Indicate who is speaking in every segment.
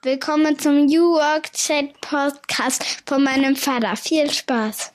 Speaker 1: Willkommen zum New Work Chat Podcast von meinem Vater. Viel Spaß!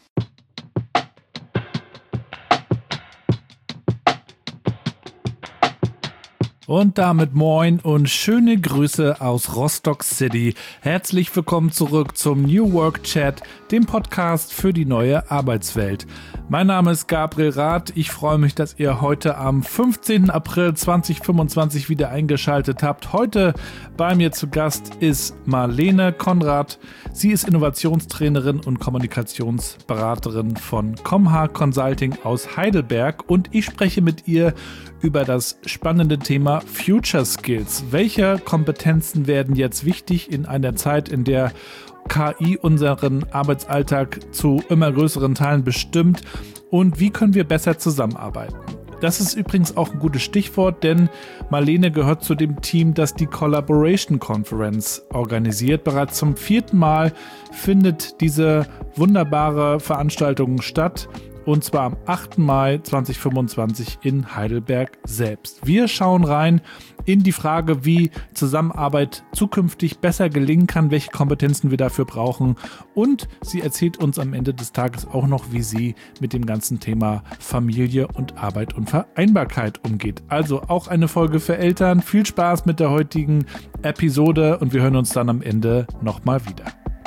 Speaker 2: Und damit moin und schöne Grüße aus Rostock City. Herzlich willkommen zurück zum New Work Chat, dem Podcast für die neue Arbeitswelt. Mein Name ist Gabriel Rath. Ich freue mich, dass ihr heute am 15. April 2025 wieder eingeschaltet habt. Heute bei mir zu Gast ist Marlene Konrad. Sie ist Innovationstrainerin und Kommunikationsberaterin von Comha Consulting aus Heidelberg und ich spreche mit ihr über das spannende Thema Future Skills. Welche Kompetenzen werden jetzt wichtig in einer Zeit, in der KI unseren Arbeitsalltag zu immer größeren Teilen bestimmt und wie können wir besser zusammenarbeiten? Das ist übrigens auch ein gutes Stichwort, denn Marlene gehört zu dem Team, das die Collaboration Conference organisiert. Bereits zum 4. Mal findet diese wunderbare Veranstaltung statt. Und zwar am 8. Mai 2025 in Heidelberg selbst. Wir schauen rein in die Frage, wie Zusammenarbeit zukünftig besser gelingen kann, welche Kompetenzen wir dafür brauchen. Und sie erzählt uns am Ende des Tages auch noch, wie sie mit dem ganzen Thema Familie und Arbeit und Vereinbarkeit umgeht. Also auch eine Folge für Eltern. Viel Spaß mit der heutigen Episode und wir hören uns dann am Ende nochmal wieder.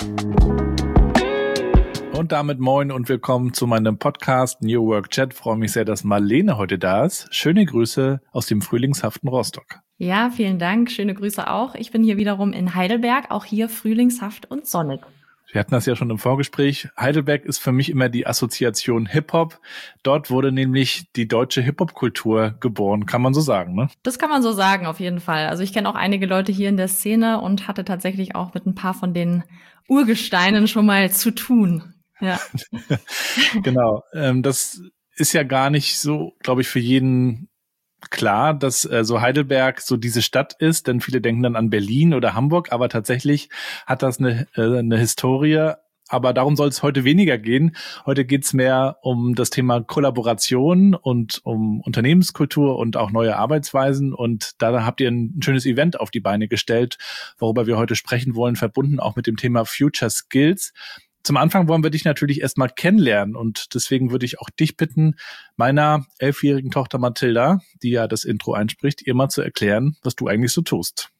Speaker 2: Und damit moin und willkommen zu meinem Podcast New Work Chat. Freue mich sehr, dass Marlene heute da ist. Schöne Grüße aus dem frühlingshaften Rostock.
Speaker 3: Ja, vielen Dank. Schöne Grüße auch. Ich bin hier wiederum in Heidelberg, auch hier frühlingshaft und sonnig.
Speaker 2: Wir hatten das ja schon im Vorgespräch. Heidelberg ist für mich immer die Assoziation Hip-Hop. Dort wurde nämlich die deutsche Hip-Hop-Kultur geboren, kann man so sagen, ne?
Speaker 3: Das kann man so sagen, auf jeden Fall. Also ich kenne auch einige Leute hier in der Szene und hatte tatsächlich auch mit ein paar von den Urgesteinen schon mal zu tun. Ja.
Speaker 2: Genau. Das ist ja gar nicht so, glaube ich, für jeden klar, dass so Heidelberg so diese Stadt ist, denn viele denken dann an Berlin oder Hamburg, aber tatsächlich hat das eine Historie. Aber darum soll es heute weniger gehen. Heute geht es mehr um das Thema Kollaboration und um Unternehmenskultur und auch neue Arbeitsweisen. Und da habt ihr ein schönes Event auf die Beine gestellt, worüber wir heute sprechen wollen, verbunden auch mit dem Thema Future Skills. Zum Anfang wollen wir dich natürlich erstmal kennenlernen und deswegen würde ich auch dich bitten, meiner 11-jährigen Tochter Mathilda, die ja das Intro einspricht, ihr mal zu erklären, was du eigentlich so tust.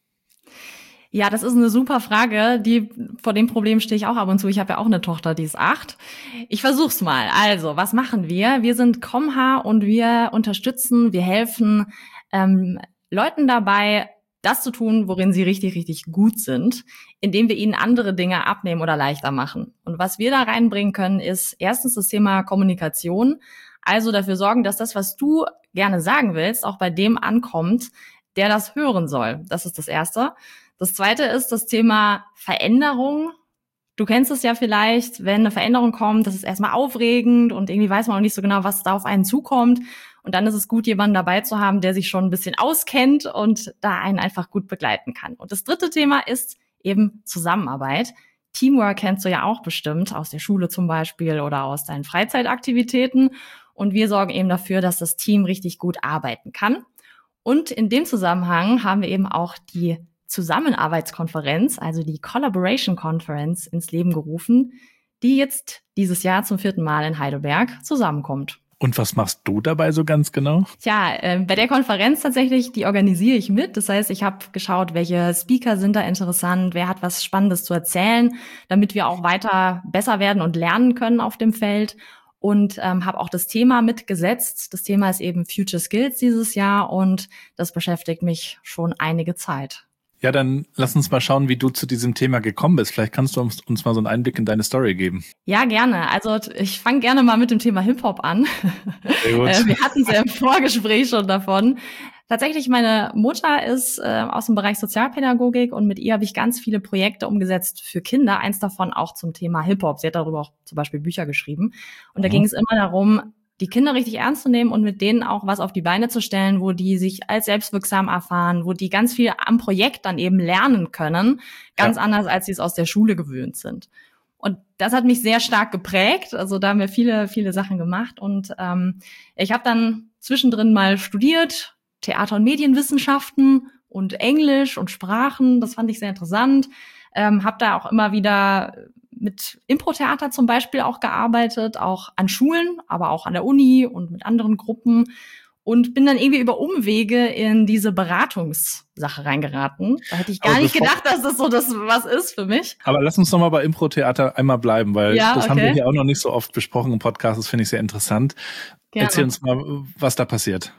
Speaker 3: Ja, das ist eine super Frage. Vor dem Problem stehe ich auch ab und zu. Ich habe ja auch eine Tochter, die ist 8. Ich versuch's mal. Also, was machen wir? Wir sind Comha und wir unterstützen, wir helfen Leuten dabei, das zu tun, worin sie richtig, richtig gut sind, indem wir ihnen andere Dinge abnehmen oder leichter machen. Und was wir da reinbringen können, ist erstens das Thema Kommunikation. Also dafür sorgen, dass das, was du gerne sagen willst, auch bei dem ankommt, der das hören soll. Das ist das Erste. Das Zweite ist das Thema Veränderung. Du kennst es ja vielleicht, wenn eine Veränderung kommt, das ist erstmal aufregend und irgendwie weiß man auch nicht so genau, was da auf einen zukommt. Und dann ist es gut, jemanden dabei zu haben, der sich schon ein bisschen auskennt und da einen einfach gut begleiten kann. Und das dritte Thema ist eben Zusammenarbeit. Teamwork kennst du ja auch bestimmt aus der Schule zum Beispiel oder aus deinen Freizeitaktivitäten. Und wir sorgen eben dafür, dass das Team richtig gut arbeiten kann. Und in dem Zusammenhang haben wir eben auch die Zusammenarbeitskonferenz, also die Collaboration Conference, ins Leben gerufen, die jetzt dieses Jahr zum 4. Mal in Heidelberg zusammenkommt.
Speaker 2: Und was machst du dabei so ganz genau?
Speaker 3: Tja, bei der Konferenz tatsächlich, die organisiere ich mit. Das heißt, ich habe geschaut, welche Speaker sind da interessant, wer hat was Spannendes zu erzählen, damit wir auch weiter besser werden und lernen können auf dem Feld. Und habe auch das Thema mitgesetzt. Das Thema ist eben Future Skills dieses Jahr und das beschäftigt mich schon einige Zeit.
Speaker 2: Ja, dann lass uns mal schauen, wie du zu diesem Thema gekommen bist. Vielleicht kannst du uns mal so einen Einblick in deine Story geben.
Speaker 3: Ja, gerne. Also ich fange gerne mal mit dem Thema Hip-Hop an.
Speaker 2: Sehr gut.
Speaker 3: Wir hatten es ja im Vorgespräch schon davon. Tatsächlich, meine Mutter ist aus dem Bereich Sozialpädagogik und mit ihr habe ich ganz viele Projekte umgesetzt für Kinder. Eins davon auch zum Thema Hip-Hop. Sie hat darüber auch zum Beispiel Bücher geschrieben. Und da ging es immer darum, die Kinder richtig ernst zu nehmen und mit denen auch was auf die Beine zu stellen, wo die sich als selbstwirksam erfahren, wo die ganz viel am Projekt dann eben lernen können, ganz anders, als sie es aus der Schule gewöhnt sind. Und das hat mich sehr stark geprägt. Also da haben wir viele, viele Sachen gemacht. Und ich habe dann zwischendrin mal studiert, Theater- und Medienwissenschaften und Englisch und Sprachen. Das fand ich sehr interessant. Habe da auch immer wieder mit Impro-Theater zum Beispiel auch gearbeitet, auch an Schulen, aber auch an der Uni und mit anderen Gruppen. Und bin dann irgendwie über Umwege in diese Beratungssache reingeraten. Da hätte ich gar nicht gedacht, dass das so das was ist für mich.
Speaker 2: Aber lass uns noch mal bei Impro-Theater einmal bleiben, weil das haben wir hier auch noch nicht so oft besprochen im Podcast. Das finde ich sehr interessant. Gerne. Erzähl uns mal, was da passiert.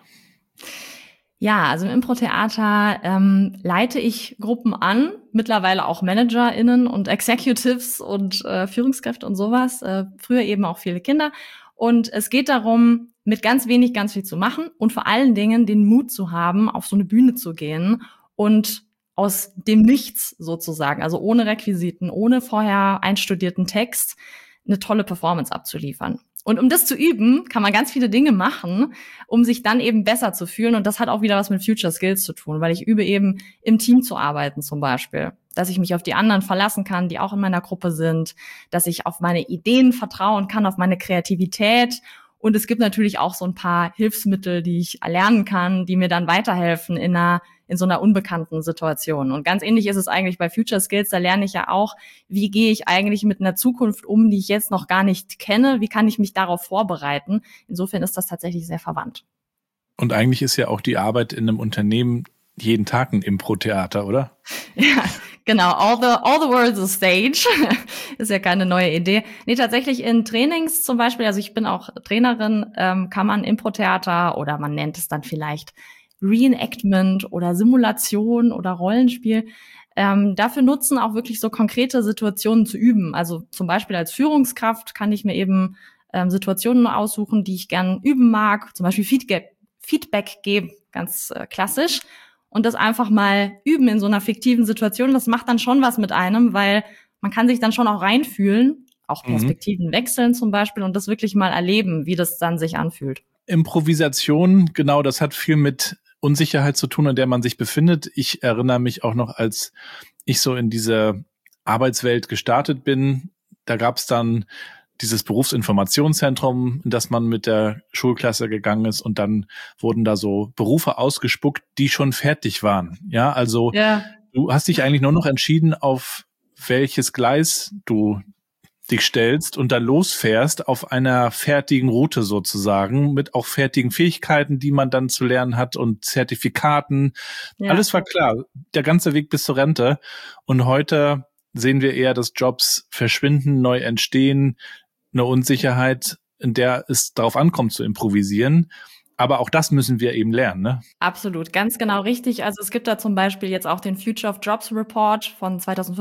Speaker 3: Ja, also im Impro-Theater leite ich Gruppen an, mittlerweile auch ManagerInnen und Executives und Führungskräfte und sowas. Früher eben auch viele Kinder. Und es geht darum, mit ganz wenig ganz viel zu machen und vor allen Dingen den Mut zu haben, auf so eine Bühne zu gehen und aus dem Nichts sozusagen, also ohne Requisiten, ohne vorher einstudierten Text, eine tolle Performance abzuliefern. Und um das zu üben, kann man ganz viele Dinge machen, um sich dann eben besser zu fühlen. Und das hat auch wieder was mit Future Skills zu tun, weil ich übe eben im Team zu arbeiten zum Beispiel. Dass ich mich auf die anderen verlassen kann, die auch in meiner Gruppe sind. Dass ich auf meine Ideen vertrauen kann, auf meine Kreativität. Und es gibt natürlich auch so ein paar Hilfsmittel, die ich erlernen kann, die mir dann weiterhelfen in so einer unbekannten Situation. Und ganz ähnlich ist es eigentlich bei Future Skills. Da lerne ich ja auch, wie gehe ich eigentlich mit einer Zukunft um, die ich jetzt noch gar nicht kenne? Wie kann ich mich darauf vorbereiten? Insofern ist das tatsächlich sehr verwandt.
Speaker 2: Und eigentlich ist ja auch die Arbeit in einem Unternehmen jeden Tag ein Impro-Theater, oder?
Speaker 3: Ja, genau. All the world's a stage. Ist ja keine neue Idee. Nee, tatsächlich in Trainings zum Beispiel, also ich bin auch Trainerin, kann man Impro-Theater oder man nennt es dann vielleicht Reenactment oder Simulation oder Rollenspiel, dafür nutzen, auch wirklich so konkrete Situationen zu üben. Also zum Beispiel als Führungskraft kann ich mir eben Situationen aussuchen, die ich gern üben mag. Zum Beispiel Feedback geben, ganz klassisch. Und das einfach mal üben in so einer fiktiven Situation, das macht dann schon was mit einem, weil man kann sich dann schon auch reinfühlen, auch Perspektiven wechseln zum Beispiel und das wirklich mal erleben, wie das dann sich anfühlt.
Speaker 2: Improvisation, genau, das hat viel mit Unsicherheit zu tun, in der man sich befindet. Ich erinnere mich auch noch, als ich so in diese Arbeitswelt gestartet bin, da gab es dann dieses Berufsinformationszentrum, in das man mit der Schulklasse gegangen ist und dann wurden da so Berufe ausgespuckt, die schon fertig waren. Ja, also Du hast dich eigentlich nur noch entschieden, auf welches Gleis du dich stellst und dann losfährst auf einer fertigen Route sozusagen, mit auch fertigen Fähigkeiten, die man dann zu lernen hat und Zertifikaten. Ja. Alles war klar, der ganze Weg bis zur Rente. Und heute sehen wir eher, dass Jobs verschwinden, neu entstehen, eine Unsicherheit, in der es darauf ankommt zu improvisieren. Aber auch das müssen wir eben lernen, ne?
Speaker 3: Absolut, ganz genau richtig. Also es gibt da zum Beispiel jetzt auch den Future of Jobs Report von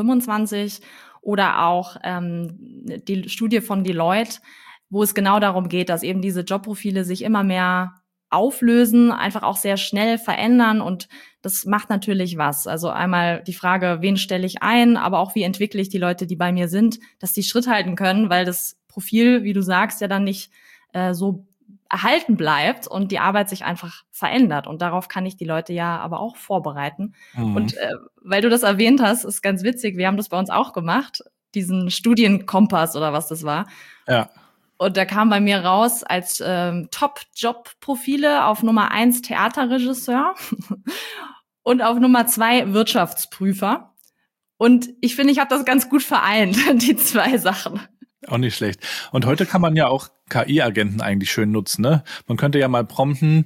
Speaker 3: 2025 oder auch die Studie von Deloitte, wo es genau darum geht, dass eben diese Jobprofile sich immer mehr auflösen, einfach auch sehr schnell verändern und das macht natürlich was. Also einmal die Frage, wen stelle ich ein, aber auch wie entwickle ich die Leute, die bei mir sind, dass die Schritt halten können, weil das Profil, wie du sagst, ja dann nicht so erhalten bleibt und die Arbeit sich einfach verändert. Und darauf kann ich die Leute ja aber auch vorbereiten. Und weil du das erwähnt hast, ist ganz witzig, wir haben das bei uns auch gemacht, diesen Studienkompass oder was das war.
Speaker 2: Ja.
Speaker 3: Und da kam bei mir raus als Top-Job-Profile auf Nummer 1 Theaterregisseur und auf Nummer 2 Wirtschaftsprüfer. Und ich finde, ich habe das ganz gut vereint, die zwei Sachen.
Speaker 2: Auch nicht schlecht. Und heute kann man ja auch KI-Agenten eigentlich schön nutzen, ne? Man könnte ja mal prompten,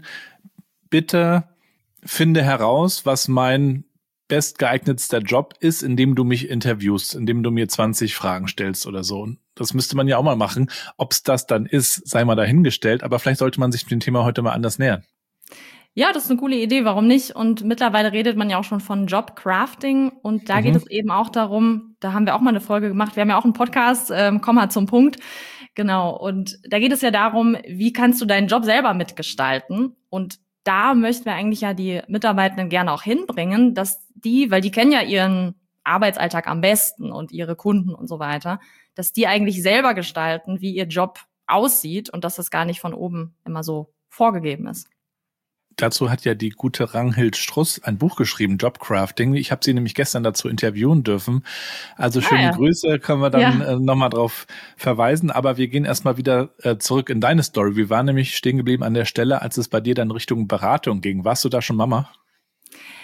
Speaker 2: bitte finde heraus, was mein bestgeeignetster Job ist, indem du mich interviewst, indem du mir 20 Fragen stellst oder so. Und das müsste man ja auch mal machen. Ob es das dann ist, sei mal dahingestellt. Aber vielleicht sollte man sich dem Thema heute mal anders nähern.
Speaker 3: Ja, das ist eine coole Idee, warum nicht? Und mittlerweile redet man ja auch schon von Jobcrafting und da geht es eben auch darum, da haben wir auch mal eine Folge gemacht, wir haben ja auch einen Podcast, komm mal zum Punkt, genau, und da geht es ja darum, wie kannst du deinen Job selber mitgestalten und da möchten wir eigentlich ja die Mitarbeitenden gerne auch hinbringen, dass die, weil die kennen ja ihren Arbeitsalltag am besten und ihre Kunden und so weiter, dass die eigentlich selber gestalten, wie ihr Job aussieht und dass das gar nicht von oben immer so vorgegeben ist.
Speaker 2: Dazu hat ja die gute Ranghild Struss ein Buch geschrieben, Jobcrafting. Ich habe sie nämlich gestern dazu interviewen dürfen. Also schöne Grüße, können wir dann nochmal drauf verweisen. Aber wir gehen erstmal wieder zurück in deine Story. Wir waren nämlich stehen geblieben an der Stelle, als es bei dir dann Richtung Beratung ging. Warst du da schon Mama?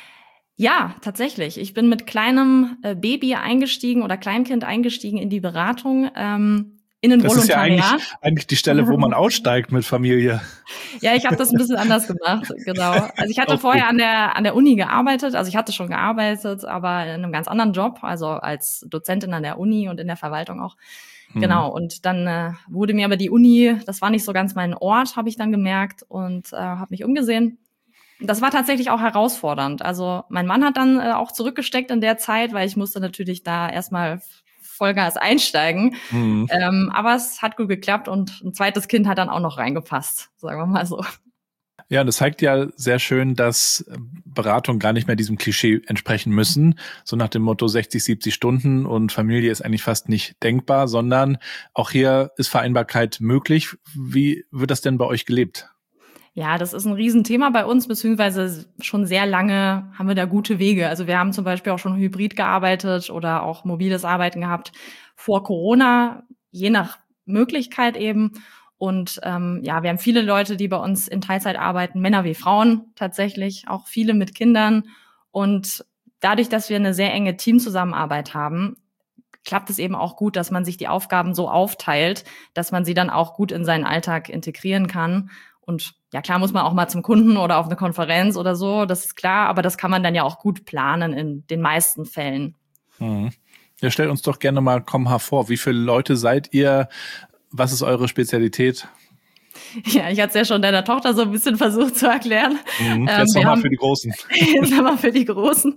Speaker 3: Ja, tatsächlich. Ich bin mit kleinem Baby eingestiegen oder Kleinkind eingestiegen in die Beratung, in ein
Speaker 2: Das ist ja
Speaker 3: Volontariat.
Speaker 2: eigentlich die Stelle, wo man aussteigt mit Familie.
Speaker 3: Ja, ich habe das ein bisschen anders gemacht, genau. Also ich hatte
Speaker 2: Auch
Speaker 3: vorher
Speaker 2: gut.
Speaker 3: an der Uni gearbeitet, also ich hatte schon gearbeitet, aber in einem ganz anderen Job, also als Dozentin an der Uni und in der Verwaltung auch.
Speaker 2: Hm.
Speaker 3: Genau, und dann wurde mir aber die Uni, das war nicht so ganz mein Ort, habe ich dann gemerkt und habe mich umgesehen. Das war tatsächlich auch herausfordernd. Also mein Mann hat dann auch zurückgesteckt in der Zeit, weil ich musste natürlich da erstmal Vollgas einsteigen.
Speaker 2: Hm.
Speaker 3: Aber es hat gut geklappt und ein zweites Kind hat dann auch noch reingepasst, sagen wir mal so.
Speaker 2: Ja, das zeigt ja sehr schön, dass Beratungen gar nicht mehr diesem Klischee entsprechen müssen. So nach dem Motto 60, 70 Stunden und Familie ist eigentlich fast nicht denkbar, sondern auch hier ist Vereinbarkeit möglich. Wie wird das denn bei euch gelebt?
Speaker 3: Ja, das ist ein Riesenthema bei uns, beziehungsweise schon sehr lange haben wir da gute Wege. Also wir haben zum Beispiel auch schon hybrid gearbeitet oder auch mobiles Arbeiten gehabt vor Corona, je nach Möglichkeit eben. Und ja, wir haben viele Leute, die bei uns in Teilzeit arbeiten, Männer wie Frauen tatsächlich, auch viele mit Kindern. Und dadurch, dass wir eine sehr enge Teamzusammenarbeit haben, klappt es eben auch gut, dass man sich die Aufgaben so aufteilt, dass man sie dann auch gut in seinen Alltag integrieren kann. Und ja, klar muss man auch mal zum Kunden oder auf eine Konferenz oder so, das ist klar, aber das kann man dann ja auch gut planen in den meisten Fällen.
Speaker 2: Hm. Ja, stellt uns doch gerne mal Komha vor. Wie viele Leute seid ihr? Was ist eure Spezialität?
Speaker 3: Ja, ich hatte es ja schon deiner Tochter so ein bisschen versucht zu erklären.
Speaker 2: Jetzt nochmal für die Großen.
Speaker 3: Jetzt nochmal für die Großen.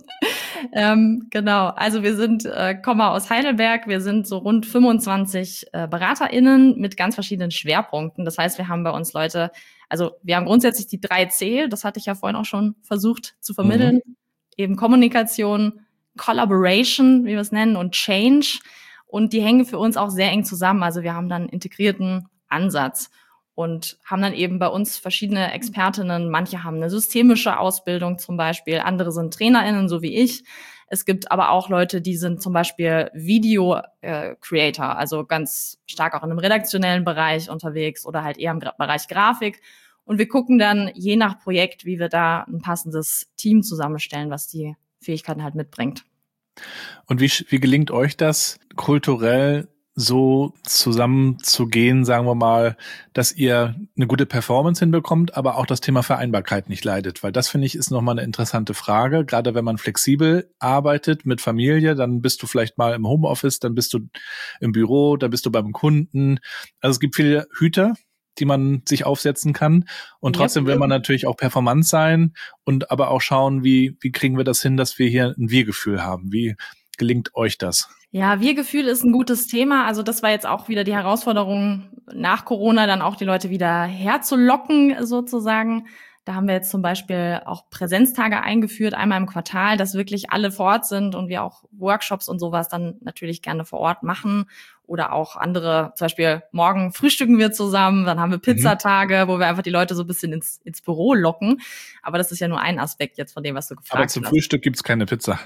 Speaker 3: Genau, also wir sind, kommen aus Heidelberg, wir sind so rund 25 BeraterInnen mit ganz verschiedenen Schwerpunkten. Das heißt, wir haben bei uns Leute, also wir haben grundsätzlich die 3C, das hatte ich ja vorhin auch schon versucht zu vermitteln, eben Kommunikation, Collaboration, wie wir es nennen, und Change. Und die hängen für uns auch sehr eng zusammen. Also wir haben dann einen integrierten Ansatz und haben dann eben bei uns verschiedene Expertinnen. Manche haben eine systemische Ausbildung zum Beispiel, andere sind TrainerInnen, so wie ich. Es gibt aber auch Leute, die sind zum Beispiel Video-Creator, also ganz stark auch in einem redaktionellen Bereich unterwegs oder halt eher im Bereich Grafik. Und wir gucken dann je nach Projekt, wie wir da ein passendes Team zusammenstellen, was die Fähigkeiten halt mitbringt.
Speaker 2: Und wie gelingt euch das, kulturell so zusammenzugehen, sagen wir mal, dass ihr eine gute Performance hinbekommt, aber auch das Thema Vereinbarkeit nicht leidet? Weil das, finde ich, ist nochmal eine interessante Frage. Gerade wenn man flexibel arbeitet mit Familie, dann bist du vielleicht mal im Homeoffice, dann bist du im Büro, dann bist du beim Kunden. Also es gibt viele Hüte, die man sich aufsetzen kann. Und trotzdem will man natürlich auch performant sein und aber auch schauen, wie kriegen wir das hin, dass wir hier ein Wir-Gefühl haben? Wie gelingt euch das?
Speaker 3: Ja, Wir-Gefühl ist ein gutes Thema. Also das war jetzt auch wieder die Herausforderung nach Corona, dann auch die Leute wieder herzulocken sozusagen. Da haben wir jetzt zum Beispiel auch Präsenztage eingeführt, einmal im Quartal, dass wirklich alle vor Ort sind und wir auch Workshops und sowas dann natürlich gerne vor Ort machen. Oder auch andere, zum Beispiel morgen frühstücken wir zusammen, dann haben wir Pizzatage, wo wir einfach die Leute so ein bisschen ins Büro locken. Aber das ist ja nur ein Aspekt jetzt von dem, was du gefragt hast.
Speaker 2: Aber zum Frühstück gibt's keine Pizza.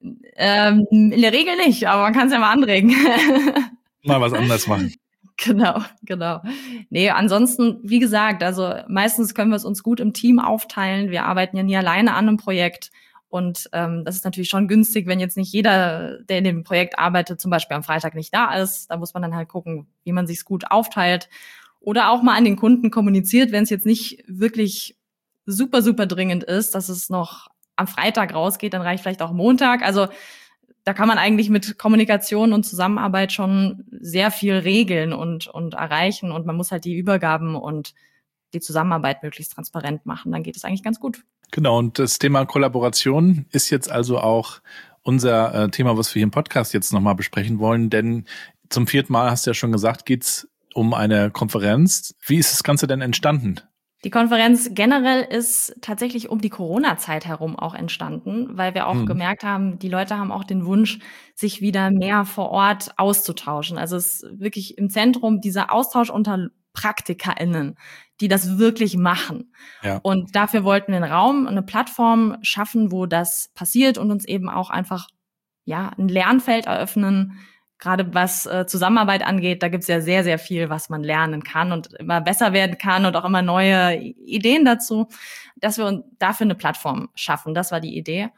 Speaker 3: In der Regel nicht, aber man kann es ja mal anregen.
Speaker 2: Mal was anderes machen.
Speaker 3: Genau. Nee, ansonsten, wie gesagt, also meistens können wir es uns gut im Team aufteilen. Wir arbeiten ja nie alleine an einem Projekt. Und das ist natürlich schon günstig, wenn jetzt nicht jeder, der in dem Projekt arbeitet, zum Beispiel am Freitag nicht da ist. Da muss man dann halt gucken, wie man sich's gut aufteilt. Oder auch mal an den Kunden kommuniziert, wenn es jetzt nicht wirklich super, super dringend ist, dass es noch am Freitag rausgeht, dann reicht vielleicht auch Montag. Also da kann man eigentlich mit Kommunikation und Zusammenarbeit schon sehr viel regeln und erreichen. Und man muss halt die Übergaben und die Zusammenarbeit möglichst transparent machen. Dann geht es eigentlich ganz gut.
Speaker 2: Genau, und das Thema Kollaboration ist jetzt also auch unser Thema, was wir hier im Podcast jetzt nochmal besprechen wollen. Denn zum 4. Mal, hast du ja schon gesagt, geht's um eine Konferenz. Wie ist das Ganze denn entstanden?
Speaker 3: Die Konferenz generell ist tatsächlich um die Corona-Zeit herum auch entstanden, weil wir auch gemerkt haben, die Leute haben auch den Wunsch, sich wieder mehr vor Ort auszutauschen. Also es ist wirklich im Zentrum dieser Austausch unter PraktikerInnen, die das wirklich machen. Ja. Und dafür wollten wir einen Raum, eine Plattform schaffen, wo das passiert und uns eben auch einfach ein Lernfeld eröffnen. Gerade was Zusammenarbeit angeht, da gibt's ja sehr, sehr viel, was man lernen kann und immer besser werden kann und auch immer neue Ideen dazu, dass wir dafür eine Plattform schaffen. Das war die Idee.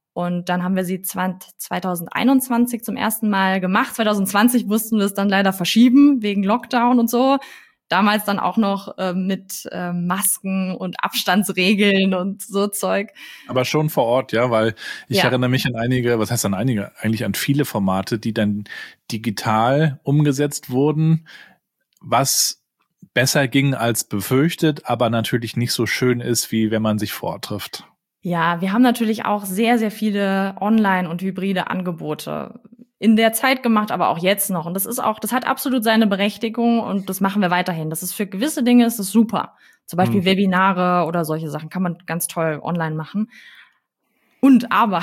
Speaker 3: Und dann haben wir sie 2021 zum ersten Mal gemacht. 2020 mussten wir es dann leider verschieben wegen Lockdown und so. Damals dann auch noch mit Masken und Abstandsregeln und so Zeug.
Speaker 2: Aber schon vor Ort, ja, weil ich erinnere mich an einige, was heißt an einige, eigentlich an viele Formate, die dann digital umgesetzt wurden, was besser ging als befürchtet, aber natürlich nicht so schön ist, wie wenn man sich vor Ort trifft.
Speaker 3: Ja, wir haben natürlich auch sehr, sehr viele Online- und hybride Angebote in der Zeit gemacht, aber auch jetzt noch. Und das hat absolut seine Berechtigung und das machen wir weiterhin. Das ist für gewisse Dinge ist es super. Zum Beispiel Webinare oder solche Sachen kann man ganz toll online machen. Aber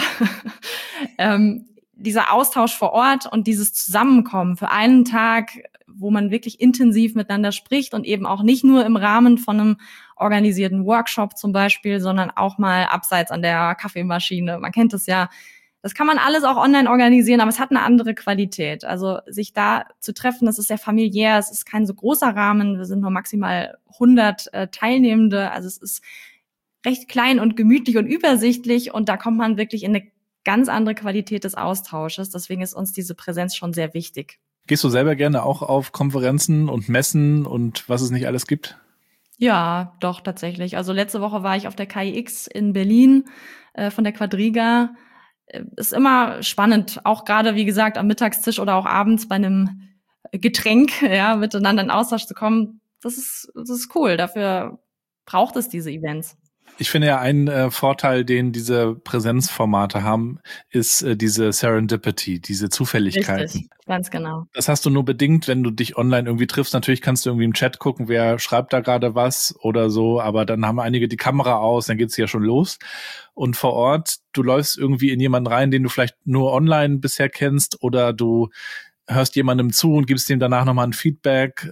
Speaker 3: dieser Austausch vor Ort und dieses Zusammenkommen für einen Tag, wo man wirklich intensiv miteinander spricht und eben auch nicht nur im Rahmen von einem organisierten Workshop zum Beispiel, sondern auch mal abseits an der Kaffeemaschine. Man kennt es ja. Das kann man alles auch online organisieren, aber es hat eine andere Qualität. Also sich da zu treffen, das ist sehr familiär, es ist kein so großer Rahmen, wir sind nur maximal 100 Teilnehmende, also es ist recht klein und gemütlich und übersichtlich und da kommt man wirklich in eine ganz andere Qualität des Austausches. Deswegen ist uns diese Präsenz schon sehr wichtig.
Speaker 2: Gehst du selber gerne auch auf Konferenzen und Messen und was es nicht alles gibt?
Speaker 3: Ja, doch, tatsächlich. Also letzte Woche war ich auf der KIX in Berlin von der Quadriga. Ist immer spannend, auch gerade, wie gesagt, am Mittagstisch oder auch abends bei einem Getränk, ja, miteinander in Austausch zu kommen. Das ist cool. Dafür braucht es diese Events.
Speaker 2: Ich finde ja, ein Vorteil, den diese Präsenzformate haben, ist diese Serendipity, diese Zufälligkeiten.
Speaker 3: Richtig, ganz genau.
Speaker 2: Das hast du nur bedingt, wenn du dich online irgendwie triffst. Natürlich kannst du irgendwie im Chat gucken, wer schreibt da gerade was oder so, aber dann haben einige die Kamera aus, dann geht's ja schon los. Und vor Ort, du läufst irgendwie in jemanden rein, den du vielleicht nur online bisher kennst oder du hörst jemandem zu und gibst ihm danach nochmal ein Feedback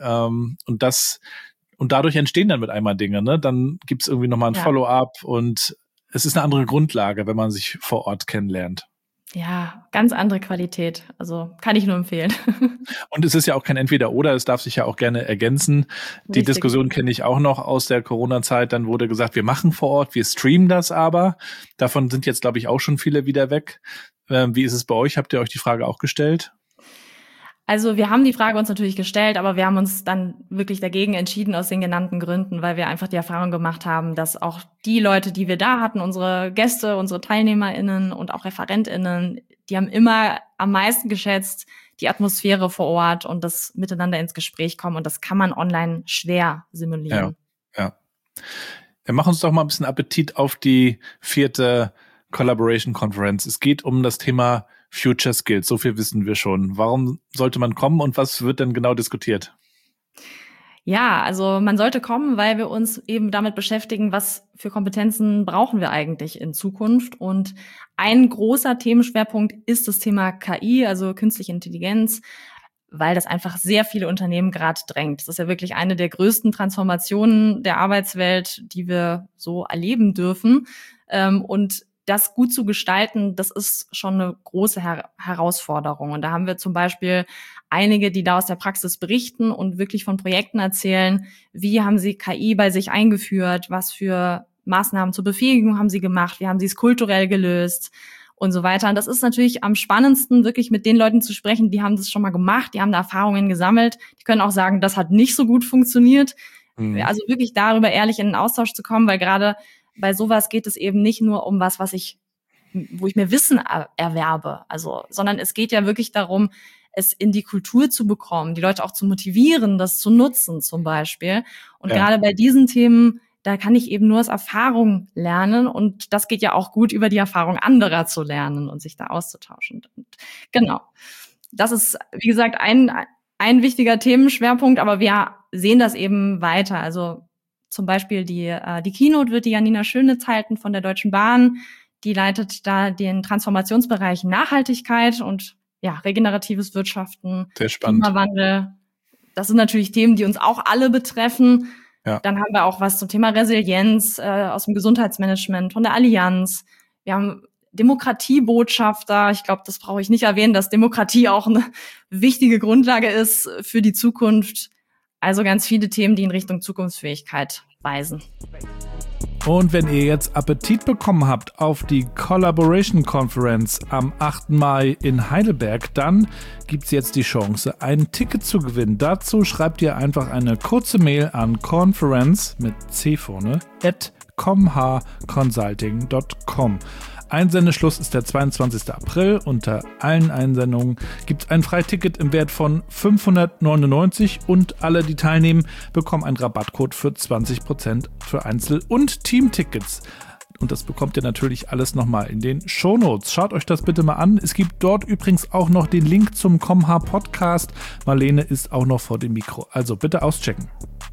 Speaker 2: und dadurch entstehen dann mit einmal Dinge, ne? Dann gibt's irgendwie nochmal ein Follow-up und es ist eine andere Grundlage, wenn man sich vor Ort kennenlernt.
Speaker 3: Ja, ganz andere Qualität. Also kann ich nur empfehlen.
Speaker 2: Und es ist ja auch kein Entweder-Oder, es darf sich ja auch gerne ergänzen. Die
Speaker 3: Richtig.
Speaker 2: Diskussion kenne ich auch noch aus der Corona-Zeit. Dann wurde gesagt, wir machen vor Ort, wir streamen das aber. Davon sind jetzt, glaube ich, auch schon viele wieder weg. Wie ist es bei euch? Habt ihr euch die Frage auch gestellt?
Speaker 3: Also wir haben die Frage uns natürlich gestellt, aber wir haben uns dann wirklich dagegen entschieden aus den genannten Gründen, weil wir einfach die Erfahrung gemacht haben, dass auch die Leute, die wir da hatten, unsere Gäste, unsere TeilnehmerInnen und auch ReferentInnen, die haben immer am meisten geschätzt die Atmosphäre vor Ort und das Miteinander ins Gespräch kommen und das kann man online schwer simulieren.
Speaker 2: Ja. Wir machen uns doch mal ein bisschen Appetit auf die 4. Collaboration Conference. Es geht um das Thema Future Skills, so viel wissen wir schon. Warum sollte man kommen und was wird denn genau diskutiert?
Speaker 3: Ja, also man sollte kommen, weil wir uns eben damit beschäftigen, was für Kompetenzen brauchen wir eigentlich in Zukunft. Und ein großer Themenschwerpunkt ist das Thema KI, also künstliche Intelligenz, weil das einfach sehr viele Unternehmen gerade drängt. Das ist ja wirklich eine der größten Transformationen der Arbeitswelt, die wir so erleben dürfen. Und das gut zu gestalten, das ist schon eine große Herausforderung. Und da haben wir zum Beispiel einige, die da aus der Praxis berichten und wirklich von Projekten erzählen, wie haben sie KI bei sich eingeführt, was für Maßnahmen zur Befähigung haben sie gemacht, wie haben sie es kulturell gelöst und so weiter. Und das ist natürlich am spannendsten, wirklich mit den Leuten zu sprechen, die haben das schon mal gemacht, die haben da Erfahrungen gesammelt, die können auch sagen, das hat nicht so gut funktioniert. Also wirklich darüber ehrlich in den Austausch zu kommen, weil gerade bei sowas geht es eben nicht nur um was wo ich mir Wissen erwerbe, sondern es geht ja wirklich darum, es in die Kultur zu bekommen, die Leute auch zu motivieren, das zu nutzen zum Beispiel. Und gerade bei diesen Themen, da kann ich eben nur aus Erfahrung lernen und das geht ja auch gut über die Erfahrung anderer zu lernen und sich da auszutauschen. Und genau. Das ist, wie gesagt, ein wichtiger Themenschwerpunkt, aber wir sehen das eben weiter. Also zum Beispiel die Keynote wird die Janina Schönitz halten von der Deutschen Bahn. Die leitet da den Transformationsbereich Nachhaltigkeit und regeneratives Wirtschaften,
Speaker 2: sehr spannend.
Speaker 3: Klimawandel. Das sind natürlich Themen, die uns auch alle betreffen.
Speaker 2: Ja.
Speaker 3: Dann haben wir auch was zum Thema Resilienz aus dem Gesundheitsmanagement von der Allianz. Wir haben Demokratiebotschafter. Ich glaube, das brauche ich nicht erwähnen, dass Demokratie auch eine wichtige Grundlage ist für die Zukunft. Also ganz viele Themen, die in Richtung Zukunftsfähigkeit weisen.
Speaker 2: Und wenn ihr jetzt Appetit bekommen habt auf die Collaboration Conference am 8. Mai in Heidelberg, dann gibt's jetzt die Chance, ein Ticket zu gewinnen. Dazu schreibt ihr einfach eine kurze Mail an conference mit C vorne @comhaconsulting.com. Einsendeschluss ist der 22. April. Unter allen Einsendungen gibt es ein Freiticket im Wert von 599 und alle, die teilnehmen, bekommen einen Rabattcode für 20% für Einzel- und Teamtickets. Und das bekommt ihr natürlich alles nochmal in den Shownotes. Schaut euch das bitte mal an. Es gibt dort übrigens auch noch den Link zum ComH Podcast. Marlene ist auch noch vor dem Mikro. Also bitte auschecken.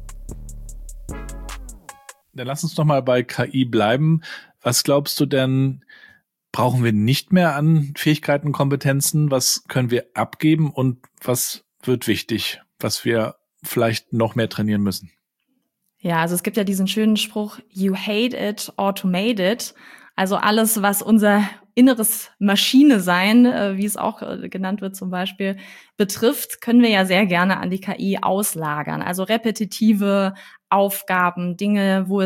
Speaker 2: Dann lass uns doch mal bei KI bleiben. Was glaubst du denn, brauchen wir nicht mehr an Fähigkeiten und Kompetenzen? Was können wir abgeben und was wird wichtig, was wir vielleicht noch mehr trainieren müssen?
Speaker 3: Ja, also es gibt ja diesen schönen Spruch, you hate it, automate it. Also alles, was unser inneres Maschine-Sein, wie es auch genannt wird zum Beispiel, betrifft, können wir ja sehr gerne an die KI auslagern. Also repetitive Aufgaben, Dinge, wo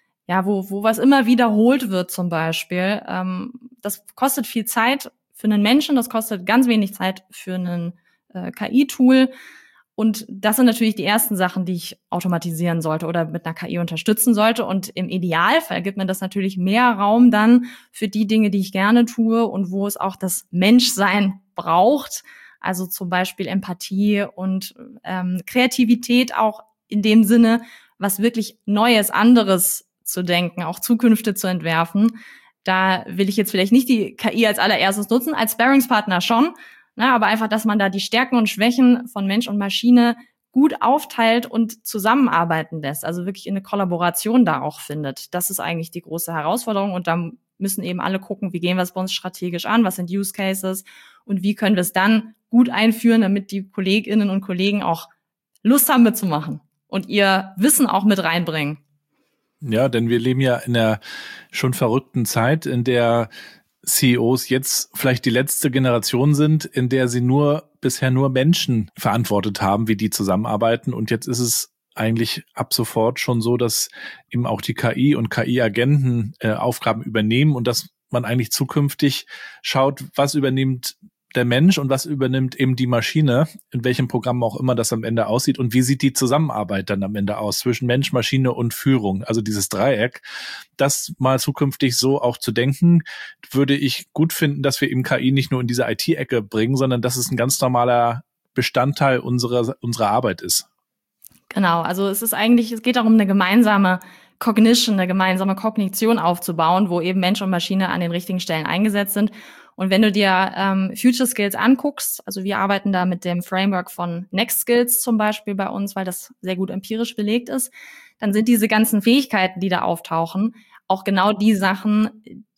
Speaker 3: was immer wiederholt wird zum Beispiel. Das kostet viel Zeit für einen Menschen, das kostet ganz wenig Zeit für einen KI-Tool. Und das sind natürlich die ersten Sachen, die ich automatisieren sollte oder mit einer KI unterstützen sollte. Und im Idealfall gibt mir das natürlich mehr Raum dann für die Dinge, die ich gerne tue und wo es auch das Menschsein braucht. Also zum Beispiel Empathie und Kreativität auch in dem Sinne, was wirklich Neues, anderes zu denken, auch Zukünfte zu entwerfen. Da will ich jetzt vielleicht nicht die KI als allererstes nutzen, als Sparringspartner schon, ne, aber einfach, dass man da die Stärken und Schwächen von Mensch und Maschine gut aufteilt und zusammenarbeiten lässt, also wirklich eine Kollaboration da auch findet. Das ist eigentlich die große Herausforderung und da müssen eben alle gucken, wie gehen wir es bei uns strategisch an, was sind Use Cases und wie können wir es dann gut einführen, damit die Kolleginnen und Kollegen auch Lust haben mitzumachen und ihr Wissen auch mit reinbringen.
Speaker 2: Ja, denn wir leben ja in einer schon verrückten Zeit, in der CEOs jetzt vielleicht die letzte Generation sind, in der sie bisher nur Menschen verantwortet haben, wie die zusammenarbeiten. Und jetzt ist es eigentlich ab sofort schon so, dass eben auch die KI und KI-Agenten Aufgaben übernehmen und dass man eigentlich zukünftig schaut, was übernimmt der Mensch und was übernimmt eben die Maschine, in welchem Programm auch immer das am Ende aussieht und wie sieht die Zusammenarbeit dann am Ende aus zwischen Mensch, Maschine und Führung, also dieses Dreieck. Das mal zukünftig so auch zu denken, würde ich gut finden, dass wir eben KI nicht nur in diese IT-Ecke bringen, sondern dass es ein ganz normaler Bestandteil unserer Arbeit ist.
Speaker 3: Genau, also es geht darum, eine gemeinsame Cognition, eine gemeinsame Kognition aufzubauen, wo eben Mensch und Maschine an den richtigen Stellen eingesetzt sind. Und wenn du dir Future Skills anguckst, also wir arbeiten da mit dem Framework von Next Skills zum Beispiel bei uns, weil das sehr gut empirisch belegt ist, dann sind diese ganzen Fähigkeiten, die da auftauchen, auch genau die Sachen,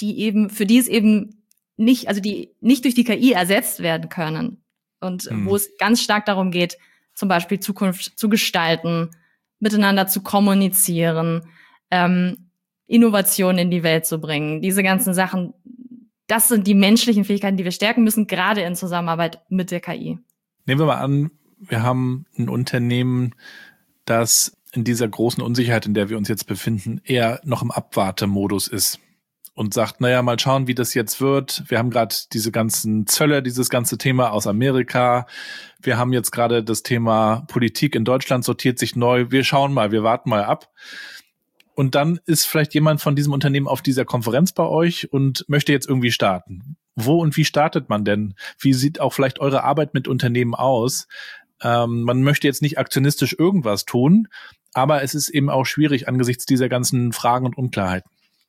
Speaker 3: für die es eben nicht, also die nicht durch die KI ersetzt werden können. Und wo es ganz stark darum geht, zum Beispiel Zukunft zu gestalten, miteinander zu kommunizieren, Innovationen in die Welt zu bringen. Diese ganzen Sachen, das sind die menschlichen Fähigkeiten, die wir stärken müssen, gerade in Zusammenarbeit mit der KI.
Speaker 2: Nehmen wir mal an, wir haben ein Unternehmen, das in dieser großen Unsicherheit, in der wir uns jetzt befinden, eher noch im Abwartemodus ist und sagt, naja, mal schauen, wie das jetzt wird. Wir haben gerade diese ganzen Zölle, dieses ganze Thema aus Amerika. Wir haben jetzt gerade das Thema Politik in Deutschland sortiert sich neu. Wir schauen mal, wir warten mal ab. Und dann ist vielleicht jemand von diesem Unternehmen auf dieser Konferenz bei euch und möchte jetzt irgendwie starten. Wo und wie startet man denn? Wie sieht auch vielleicht eure Arbeit mit Unternehmen aus? Man möchte jetzt nicht aktionistisch irgendwas tun, aber es ist eben auch schwierig angesichts dieser ganzen Fragen und Unklarheiten.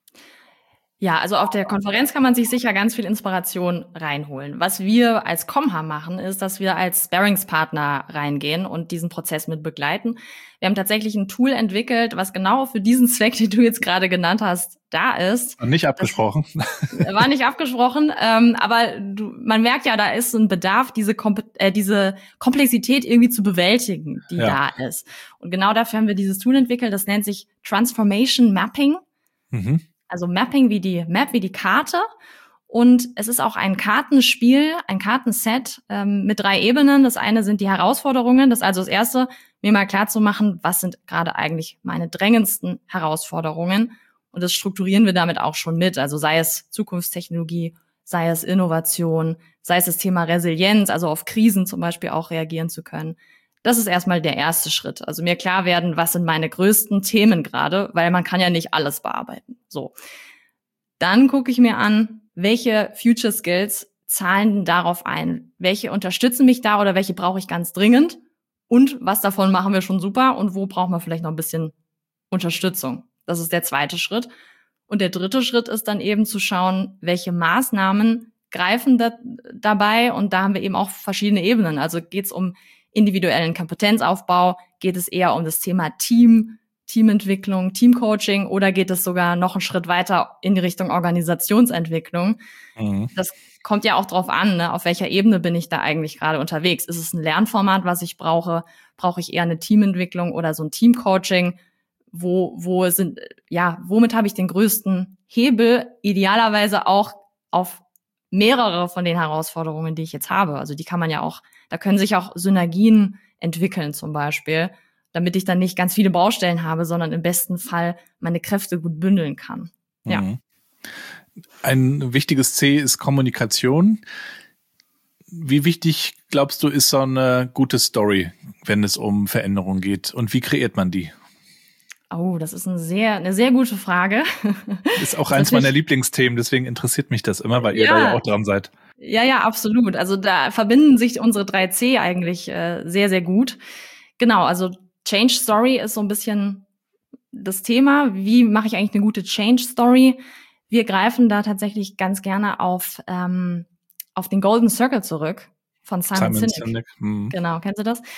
Speaker 3: Ja, also auf der Konferenz kann man sich sicher ganz viel Inspiration reinholen. Was wir als ComHa machen, ist, dass wir als Sparringspartner reingehen und diesen Prozess mit begleiten. Wir haben tatsächlich ein Tool entwickelt, was genau für diesen Zweck, den du jetzt gerade genannt hast, da ist.
Speaker 2: Und nicht abgesprochen.
Speaker 3: War nicht abgesprochen, aber man merkt ja, da ist ein Bedarf, diese Komplexität irgendwie zu bewältigen, die da ist. Und genau dafür haben wir dieses Tool entwickelt, das nennt sich Transformation Mapping. Mhm. Also Mapping wie die Karte. Und es ist auch ein Kartenspiel, ein Kartenset mit 3 Ebenen. Das eine sind die Herausforderungen. Das ist also das erste, mir mal klar zu machen, was sind gerade eigentlich meine drängendsten Herausforderungen. Und das strukturieren wir damit auch schon mit. Also sei es Zukunftstechnologie, sei es Innovation, sei es das Thema Resilienz, also auf Krisen zum Beispiel auch reagieren zu können. Das ist erstmal der erste Schritt. Also mir klar werden, was sind meine größten Themen gerade, weil man kann ja nicht alles bearbeiten. So. Dann gucke ich mir an, welche Future Skills zahlen darauf ein. Welche unterstützen mich da oder welche brauche ich ganz dringend? Und was davon machen wir schon super und wo brauchen wir vielleicht noch ein bisschen Unterstützung? Das ist der zweite Schritt. Und der dritte Schritt ist dann eben zu schauen, welche Maßnahmen greifen dabei. Und da haben wir eben auch verschiedene Ebenen. Also geht es um individuellen Kompetenzaufbau, geht es eher um das Thema Teamentwicklung, Teamcoaching oder geht es sogar noch einen Schritt weiter in die Richtung Organisationsentwicklung? Mhm. Das kommt ja auch drauf an, ne? Auf welcher Ebene bin ich da eigentlich gerade unterwegs? Ist es ein Lernformat, was ich brauche? Brauche ich eher eine Teamentwicklung oder so ein Teamcoaching? Womit habe ich den größten Hebel? Idealerweise auch auf mehrere von den Herausforderungen, die ich jetzt habe. Also die kann man ja auch, da können sich auch Synergien entwickeln zum Beispiel, damit ich dann nicht ganz viele Baustellen habe, sondern im besten Fall meine Kräfte gut bündeln kann. Ja.
Speaker 2: Mhm. Ein wichtiges C ist Kommunikation. Wie wichtig, glaubst du, ist so eine gute Story, wenn es um Veränderungen geht? Und wie kreiert man die?
Speaker 3: Oh, das ist eine sehr gute Frage.
Speaker 2: Ist auch eins meiner Lieblingsthemen, deswegen interessiert mich das immer, weil ihr da ja auch dran seid.
Speaker 3: Ja, absolut. Also da verbinden sich unsere 3C eigentlich sehr, sehr gut. Genau, also Change Story ist so ein bisschen das Thema. Wie mache ich eigentlich eine gute Change Story? Wir greifen da tatsächlich ganz gerne auf den Golden Circle zurück von Simon Sinek. Genau, kennst du das?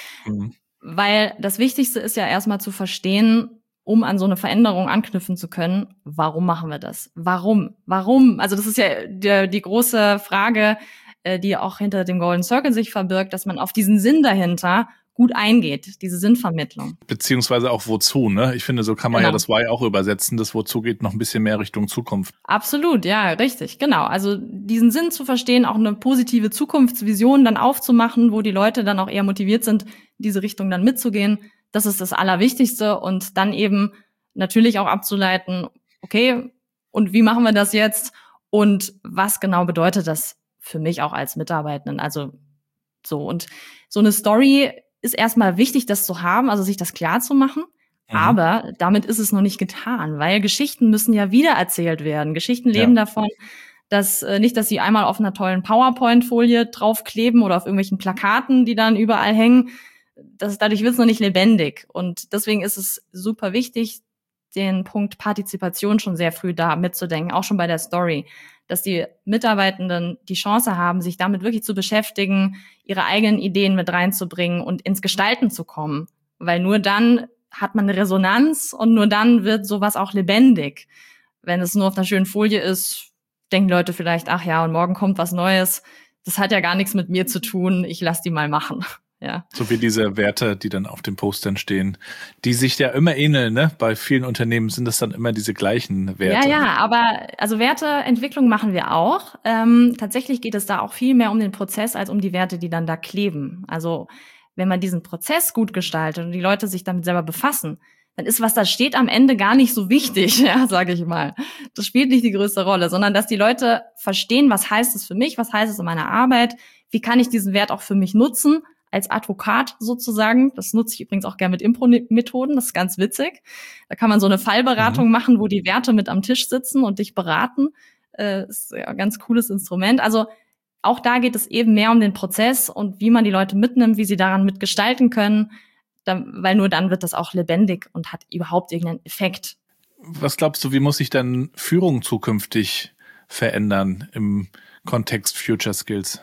Speaker 3: Weil das Wichtigste ist ja erstmal zu verstehen, um an so eine Veränderung anknüpfen zu können, warum machen wir das? Warum? Also das ist ja die große Frage, die auch hinter dem Golden Circle sich verbirgt, dass man auf diesen Sinn dahinter gut eingeht, diese Sinnvermittlung.
Speaker 2: Beziehungsweise auch wozu, ne? Ich finde, so kann man ja das Why auch übersetzen. Das Wozu geht noch ein bisschen mehr Richtung Zukunft.
Speaker 3: Absolut, ja, richtig, genau. Also diesen Sinn zu verstehen, auch eine positive Zukunftsvision dann aufzumachen, wo die Leute dann auch eher motiviert sind, in diese Richtung dann mitzugehen. Das ist das Allerwichtigste und dann eben natürlich auch abzuleiten, okay, und wie machen wir das jetzt und was genau bedeutet das für mich auch als Mitarbeitenden? Also so, und so eine Story ist erstmal wichtig, das zu haben, also sich das klar zu machen. Aber damit ist es noch nicht getan, weil Geschichten müssen ja wiedererzählt werden. Geschichten leben davon, dass nicht, dass sie einmal auf einer tollen PowerPoint-Folie draufkleben oder auf irgendwelchen Plakaten, die dann überall hängen. Dadurch wird es noch nicht lebendig. Und deswegen ist es super wichtig, den Punkt Partizipation schon sehr früh da mitzudenken, auch schon bei der Story, dass die Mitarbeitenden die Chance haben, sich damit wirklich zu beschäftigen, ihre eigenen Ideen mit reinzubringen und ins Gestalten zu kommen. Weil nur dann hat man eine Resonanz und nur dann wird sowas auch lebendig. Wenn es nur auf einer schönen Folie ist, denken Leute vielleicht, ach ja, und morgen kommt was Neues. Das hat ja gar nichts mit mir zu tun, ich lasse die mal machen. Ja.
Speaker 2: So wie diese Werte, die dann auf den Postern stehen, die sich ja immer ähneln, ne? Bei vielen Unternehmen sind es dann immer diese gleichen Werte.
Speaker 3: Ja, aber also Werteentwicklung machen wir auch. Tatsächlich geht es da auch viel mehr um den Prozess als um die Werte, die dann da kleben. Also wenn man diesen Prozess gut gestaltet und die Leute sich damit selber befassen, dann ist, was da steht, am Ende gar nicht so wichtig, ja, sage ich mal. Das spielt nicht die größte Rolle, sondern dass die Leute verstehen, was heißt es für mich, was heißt es in meiner Arbeit, wie kann ich diesen Wert auch für mich nutzen, als Advokat sozusagen. Das nutze ich übrigens auch gerne mit Impro-Methoden, das ist ganz witzig. Da kann man so eine Fallberatung machen, wo die Werte mit am Tisch sitzen und dich beraten. Ist ja ein ganz cooles Instrument. Also auch da geht es eben mehr um den Prozess und wie man die Leute mitnimmt, wie sie daran mitgestalten können, weil nur dann wird das auch lebendig und hat überhaupt irgendeinen Effekt.
Speaker 2: Was glaubst du, wie muss sich dann Führung zukünftig verändern im Kontext Future Skills?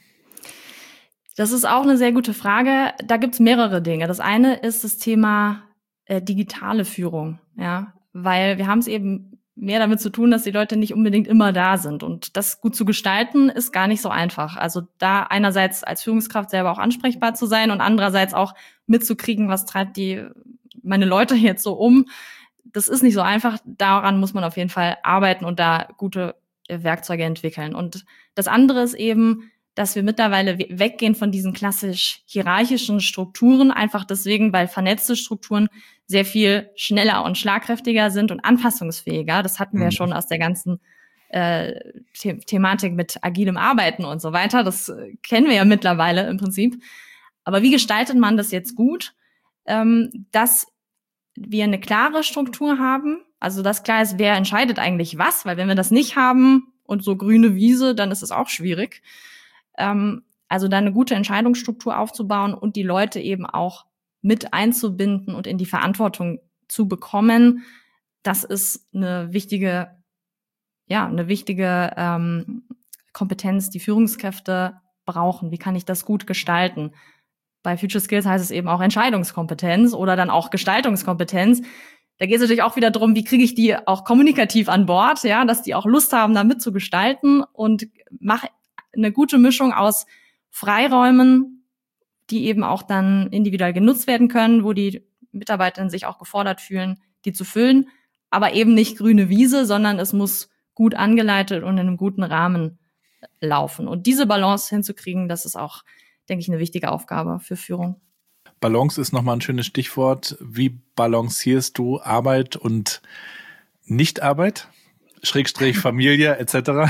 Speaker 3: Das ist auch eine sehr gute Frage. Da gibt's mehrere Dinge. Das eine ist das Thema digitale Führung, ja, weil wir haben es eben mehr damit zu tun, dass die Leute nicht unbedingt immer da sind. Und das gut zu gestalten, ist gar nicht so einfach. Also da einerseits als Führungskraft selber auch ansprechbar zu sein und andererseits auch mitzukriegen, was treibt meine Leute jetzt so um. Das ist nicht so einfach. Daran muss man auf jeden Fall arbeiten und da gute Werkzeuge entwickeln. Und das andere ist eben, dass wir mittlerweile weggehen von diesen klassisch hierarchischen Strukturen, einfach deswegen, weil vernetzte Strukturen sehr viel schneller und schlagkräftiger sind und anpassungsfähiger. Das hatten wir ja schon aus der ganzen Thematik mit agilem Arbeiten und so weiter. Das kennen wir ja mittlerweile im Prinzip. Aber wie gestaltet man das jetzt gut, dass wir eine klare Struktur haben? Also dass klar ist, wer entscheidet eigentlich was? Weil wenn wir das nicht haben und so grüne Wiese, dann ist es auch schwierig. Also da eine gute Entscheidungsstruktur aufzubauen und die Leute eben auch mit einzubinden und in die Verantwortung zu bekommen, das ist eine wichtige Kompetenz, die Führungskräfte brauchen. Wie kann ich das gut gestalten? Bei Future Skills heißt es eben auch Entscheidungskompetenz oder dann auch Gestaltungskompetenz. Da geht es natürlich auch wieder darum, wie kriege ich die auch kommunikativ an Bord, ja, dass die auch Lust haben, da mitzugestalten und mache eine gute Mischung aus Freiräumen, die eben auch dann individuell genutzt werden können, wo die Mitarbeiter sich auch gefordert fühlen, die zu füllen, aber eben nicht grüne Wiese, sondern es muss gut angeleitet und in einem guten Rahmen laufen. Und diese Balance hinzukriegen, das ist auch, denke ich, eine wichtige Aufgabe für Führung.
Speaker 2: Balance ist nochmal ein schönes Stichwort. Wie balancierst du Arbeit und Nichtarbeit? Schrägstrich Familie etc.?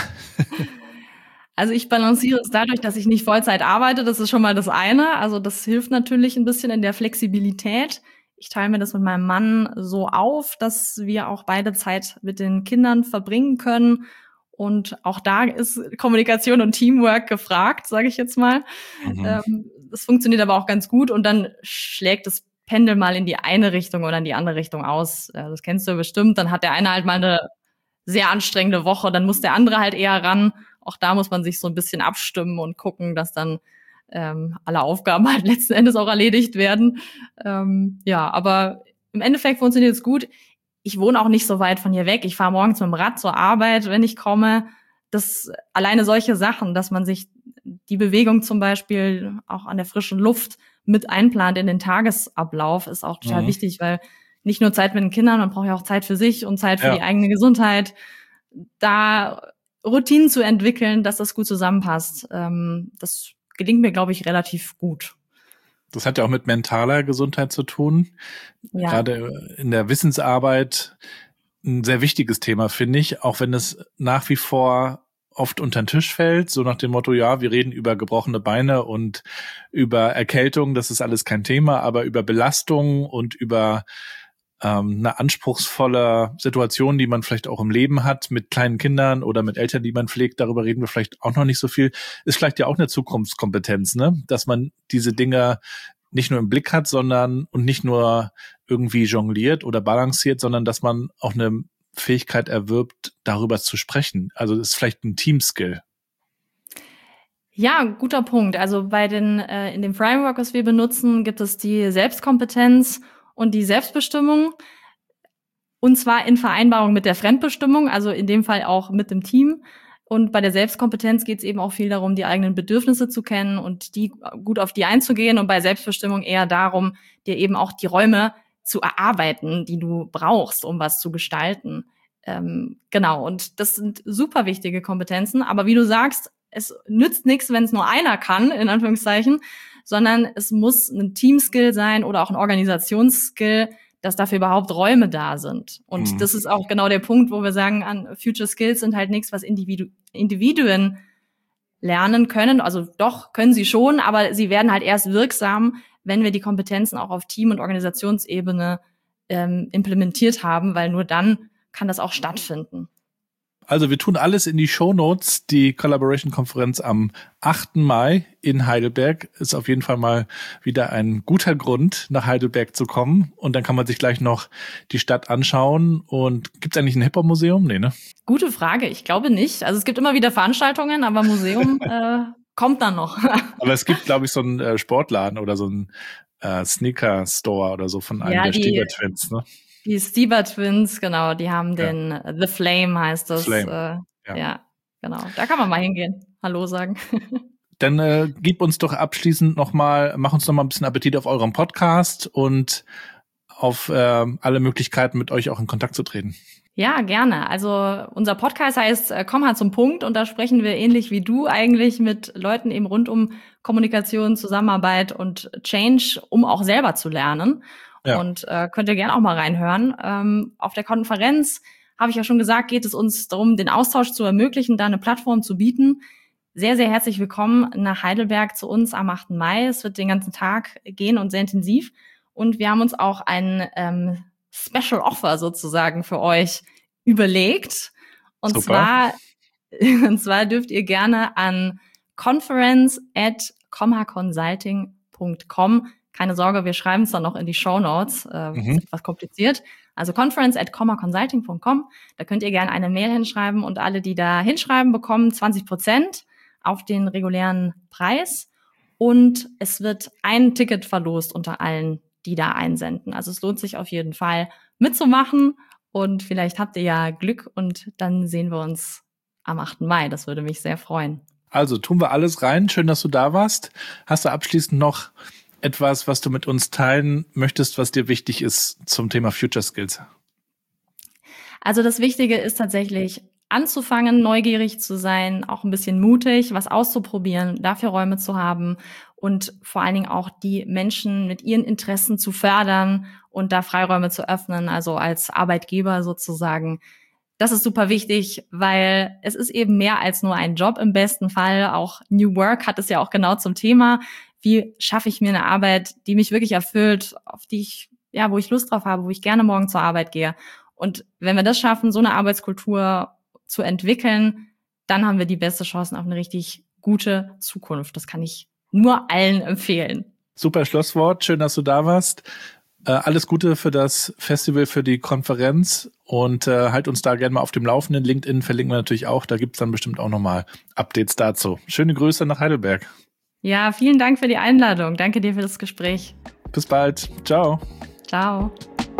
Speaker 3: Also ich balanciere es dadurch, dass ich nicht Vollzeit arbeite. Das ist schon mal das eine. Also das hilft natürlich ein bisschen in der Flexibilität. Ich teile mir das mit meinem Mann so auf, dass wir auch beide Zeit mit den Kindern verbringen können. Und auch da ist Kommunikation und Teamwork gefragt, sage ich jetzt mal. Das funktioniert aber auch ganz gut. Und dann schlägt das Pendel mal in die eine Richtung oder in die andere Richtung aus. Das kennst du bestimmt. Dann hat der eine halt mal eine sehr anstrengende Woche, dann muss der andere halt eher ran. Auch da muss man sich so ein bisschen abstimmen und gucken, dass dann alle Aufgaben halt letzten Endes auch erledigt werden. Aber im Endeffekt funktioniert es gut. Ich wohne auch nicht so weit von hier weg. Ich fahre morgens mit dem Rad zur Arbeit, wenn ich komme. Das alleine solche Sachen, dass man sich die Bewegung zum Beispiel auch an der frischen Luft mit einplant in den Tagesablauf, ist auch total wichtig, weil nicht nur Zeit mit den Kindern, man braucht ja auch Zeit für sich und Zeit für die eigene Gesundheit. Da Routinen zu entwickeln, dass das gut zusammenpasst, das gelingt mir, glaube ich, relativ gut.
Speaker 2: Das hat ja auch mit mentaler Gesundheit zu tun. Ja. Gerade in der Wissensarbeit ein sehr wichtiges Thema, finde ich, auch wenn es nach wie vor oft unter den Tisch fällt, so nach dem Motto, ja, wir reden über gebrochene Beine und über Erkältung, das ist alles kein Thema, aber über Belastung und über eine anspruchsvolle Situation, die man vielleicht auch im Leben hat, mit kleinen Kindern oder mit Eltern, die man pflegt, darüber reden wir vielleicht auch noch nicht so viel, ist vielleicht ja auch eine Zukunftskompetenz, ne? Dass man diese Dinge nicht nur im Blick hat, sondern und nicht nur irgendwie jongliert oder balanciert, sondern dass man auch eine Fähigkeit erwirbt, darüber zu sprechen. Also das ist vielleicht ein Teamskill.
Speaker 3: Ja, guter Punkt. Also bei in dem Framework, was wir benutzen, gibt es die Selbstkompetenz und die Selbstbestimmung, und zwar in Vereinbarung mit der Fremdbestimmung, also in dem Fall auch mit dem Team. Und bei der Selbstkompetenz geht es eben auch viel darum, die eigenen Bedürfnisse zu kennen und die gut auf die einzugehen. Und bei Selbstbestimmung eher darum, dir eben auch die Räume zu erarbeiten, die du brauchst, um was zu gestalten. Genau, und das sind super wichtige Kompetenzen. Aber wie du sagst, es nützt nichts, wenn es nur einer kann, in Anführungszeichen, sondern es muss ein Teamskill sein oder auch ein Organisationsskill, dass dafür überhaupt Räume da sind. Und das ist auch genau der Punkt, wo wir sagen, an Future Skills sind halt nichts, was Individuen lernen können. Also doch, können sie schon, aber sie werden halt erst wirksam, wenn wir die Kompetenzen auch auf Team- und Organisationsebene implementiert haben, weil nur dann kann das auch stattfinden.
Speaker 2: Also wir tun alles in die Shownotes. Die Collaboration-Konferenz am 8. Mai in Heidelberg ist auf jeden Fall mal wieder ein guter Grund, nach Heidelberg zu kommen. Und dann kann man sich gleich noch die Stadt anschauen. Und gibt es eigentlich ein Hip-Hop-Museum? Nee, ne?
Speaker 3: Gute Frage. Ich glaube nicht. Also es gibt immer wieder Veranstaltungen, aber Museum kommt dann noch.
Speaker 2: Aber es gibt, glaube ich, so einen Sportladen oder so einen Sneaker-Store oder so von einem der Stieber-Twins, ne?
Speaker 3: Die Stieber Twins, genau, die haben den The Flame heißt das.
Speaker 2: Flame.
Speaker 3: Ja, genau. Da kann man mal hingehen. Hallo sagen.
Speaker 2: Dann gib uns doch abschließend mach uns noch mal ein bisschen Appetit auf eurem Podcast und auf alle Möglichkeiten, mit euch auch in Kontakt zu treten.
Speaker 3: Ja, gerne. Also unser Podcast heißt Komm mal zum Punkt und da sprechen wir ähnlich wie du eigentlich mit Leuten eben rund um Kommunikation, Zusammenarbeit und Change, um auch selber zu lernen. Ja. Und könnt ihr gerne auch mal reinhören. Auf der Konferenz, habe ich ja schon gesagt, geht es uns darum, den Austausch zu ermöglichen, da eine Plattform zu bieten. Sehr, sehr herzlich willkommen nach Heidelberg zu uns am 8. Mai. Es wird den ganzen Tag gehen und sehr intensiv. Und wir haben uns auch ein Special Offer sozusagen für euch überlegt. Und zwar dürft ihr gerne an conference@comhaconsulting.com. Keine Sorge, wir schreiben es dann noch in die Shownotes. Ist etwas kompliziert. Also conference@comhaconsulting.com. Da könnt ihr gerne eine Mail hinschreiben und alle, die da hinschreiben, bekommen 20% auf den regulären Preis. Und es wird ein Ticket verlost unter allen, die da einsenden. Also es lohnt sich auf jeden Fall mitzumachen und vielleicht habt ihr ja Glück und dann sehen wir uns am 8. Mai. Das würde mich sehr freuen.
Speaker 2: Also tun wir alles rein. Schön, dass du da warst. Hast du abschließend noch etwas, was du mit uns teilen möchtest, was dir wichtig ist zum Thema Future Skills?
Speaker 3: Also das Wichtige ist tatsächlich anzufangen, neugierig zu sein, auch ein bisschen mutig, was auszuprobieren, dafür Räume zu haben und vor allen Dingen auch die Menschen mit ihren Interessen zu fördern und da Freiräume zu öffnen, also als Arbeitgeber sozusagen. Das ist super wichtig, weil es ist eben mehr als nur ein Job im besten Fall. Auch New Work hat es ja auch genau zum Thema. Wie schaffe ich mir eine Arbeit, die mich wirklich erfüllt, auf die ich, ja, wo ich Lust drauf habe, wo ich gerne morgen zur Arbeit gehe. Und wenn wir das schaffen, so eine Arbeitskultur zu entwickeln, dann haben wir die beste Chance auf eine richtig gute Zukunft. Das kann ich nur allen empfehlen.
Speaker 2: Super Schlusswort. Schön, dass du da warst. Alles Gute für das Festival, für die Konferenz und halt uns da gerne mal auf dem Laufenden. LinkedIn verlinken wir natürlich auch. Da gibt's dann bestimmt auch nochmal Updates dazu. Schöne Grüße nach Heidelberg.
Speaker 3: Ja, vielen Dank für die Einladung. Danke dir für das Gespräch.
Speaker 2: Bis bald. Ciao.
Speaker 3: Ciao.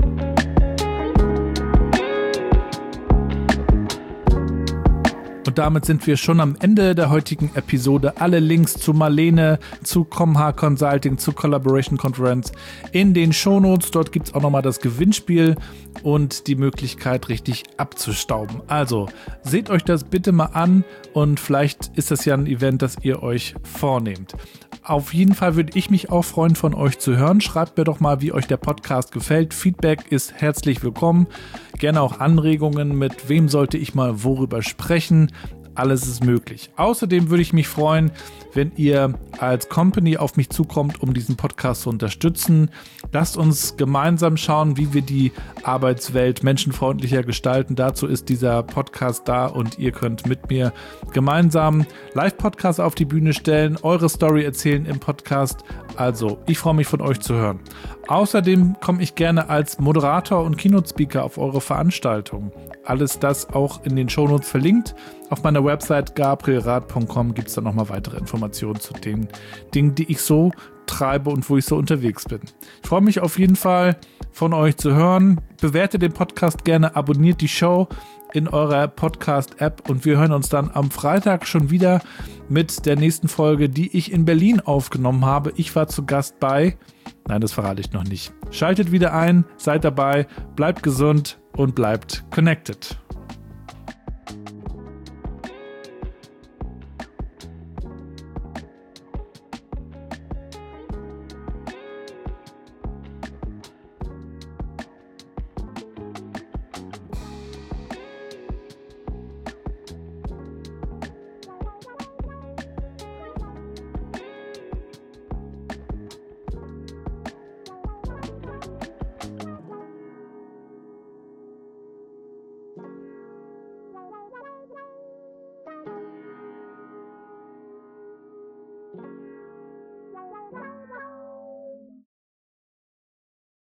Speaker 2: Und damit sind wir schon am Ende der heutigen Episode. Alle Links zu Marlene, zu Comha Consulting, zu Collaboration Conference in den Shownotes. Dort gibt es auch nochmal das Gewinnspiel und die Möglichkeit, richtig abzustauben. Also seht euch das bitte mal an und vielleicht ist das ja ein Event, das ihr euch vornehmt. Auf jeden Fall würde ich mich auch freuen, von euch zu hören. Schreibt mir doch mal, wie euch der Podcast gefällt. Feedback ist herzlich willkommen. Gerne auch Anregungen, mit wem sollte ich mal worüber sprechen. Alles ist möglich. Außerdem würde ich mich freuen, wenn ihr als Company auf mich zukommt, um diesen Podcast zu unterstützen. Lasst uns gemeinsam schauen, wie wir die Arbeitswelt menschenfreundlicher gestalten. Dazu ist dieser Podcast da und ihr könnt mit mir gemeinsam Live-Podcasts auf die Bühne stellen, eure Story erzählen im Podcast. Also, ich freue mich, von euch zu hören. Außerdem komme ich gerne als Moderator und Keynote-Speaker auf eure Veranstaltungen. Alles das auch in den Shownotes verlinkt. Auf meiner Website gabrielrath.com gibt es dann nochmal weitere Informationen zu den Dingen, die ich so treibe und wo ich so unterwegs bin. Ich freue mich auf jeden Fall, von euch zu hören. Bewertet den Podcast gerne, abonniert die Show in eurer Podcast-App und wir hören uns dann am Freitag schon wieder mit der nächsten Folge, die ich in Berlin aufgenommen habe. Ich war zu Gast bei... Nein, das verrate ich noch nicht. Schaltet wieder ein, seid dabei, bleibt gesund und bleibt connected.